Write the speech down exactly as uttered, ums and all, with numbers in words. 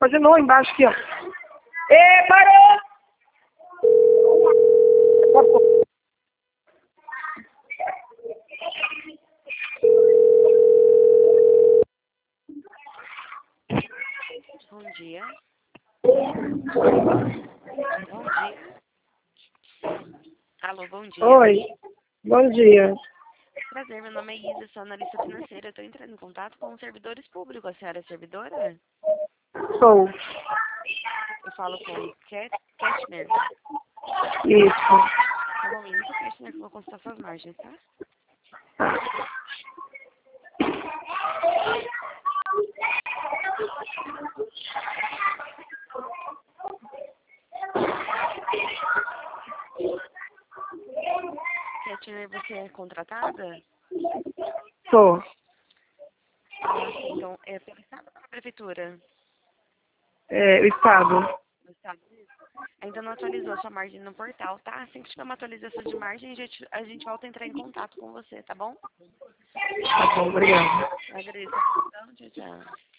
fazer nó embaixo aqui, ó. Ê, parou! Bom dia. Bom dia. Alô, bom dia. Oi, bom dia. Prazer, meu nome é Isa, sou analista financeira. Estou entrando em contato com os servidores públicos. A senhora é servidora? Sou. Eu falo com Cat Ketchner. Isso. Tá bom, minuto, Ketchner, que eu vou consultar suas margens, tá? Ketchner, você é contratada? Sou. Ah, sim. Então, é pelo Estado ou pela Prefeitura? É, o Estado. Do Estado. Ainda não atualizou a sua margem no portal, tá? Assim que tiver uma atualização de margem, a gente, a gente volta a entrar em contato com você, tá bom? Tá bom, obrigada. Eu agradeço. Então, tchau, tchau.